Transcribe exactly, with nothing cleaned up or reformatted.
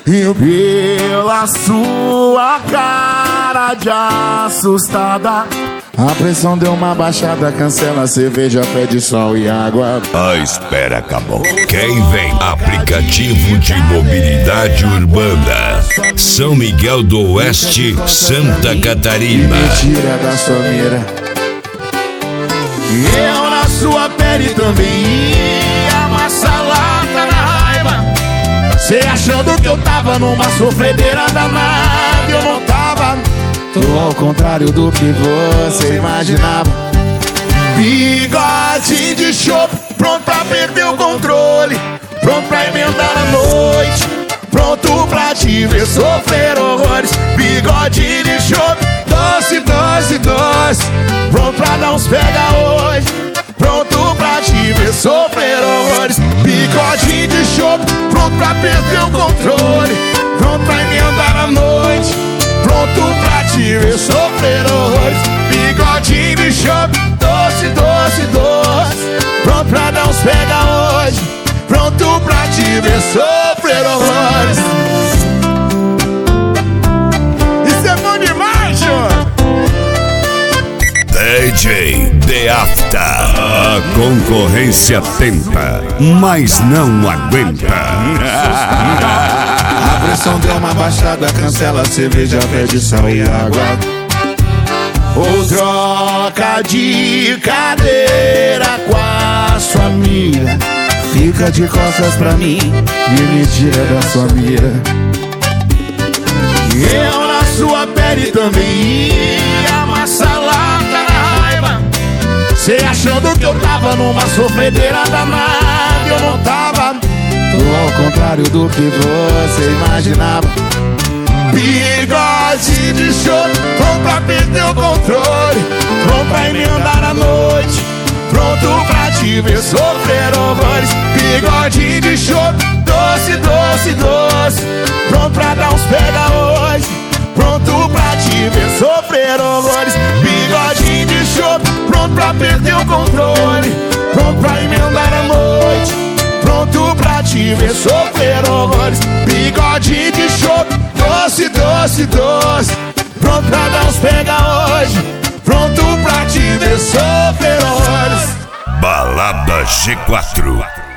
E pela sua cara de assustada, a pressão deu uma baixada, cancela a cerveja, pede sol e água. A espera acabou. Quem vem? Aplicativo de mobilidade urbana. São Miguel do Oeste, Santa Catarina. Me tira da sua mira. E eu na sua pele também ia maçalata na raiva. Cê achando que eu tava numa sofredeira danada, eu não tava. Tô ao contrário do que você imaginava. Bigode de chope, pronto pra perder o controle, pronto pra emendar a noite, pronto pra te ver sofrer horrores. Bigode de chope, doce, doce, doce, pronto pra dar uns pega hoje, pronto pra te ver sofrer horrores. Bigode de chope, pronto pra perder o controle, pronto pra emendar a noite, pronto pra te ver sofrer horrores. Bigodinho de chope, doce, doce, doce, pronto pra dar uns pega hoje, pronto pra te ver sofrer horrores. Isso é bom demais, senhor. D J The After. A concorrência tenta, mas não aguenta. A pressão deu uma baixada, cancela a cerveja, pede sal e água. Ou troca de cadeira com a sua amiga, fica de costas pra mim e me tira da sua mira. E eu na sua pele também ia maçalata na raiva. Cê achando que eu tava numa sofredeira danada, eu não tava. Tô ao contrário do que você imaginava. Bigode de chope, pronto pra perder o controle, pronto pra emendar a noite, pronto pra te ver sofrer horrores. Bigode de chope, doce, doce, doce, pronto pra dar uns pega hoje, pronto pra te ver sofrer horrores. Bigode de chope, pronto pra perder o controle, pronto pra emendar a noite, pronto pra te ver sofrer horrores. Bigode de chope, doce, doce, doce, pronto pra dar uns pega hoje, pronto pra te ver sofrer horrores. Balada G quatro.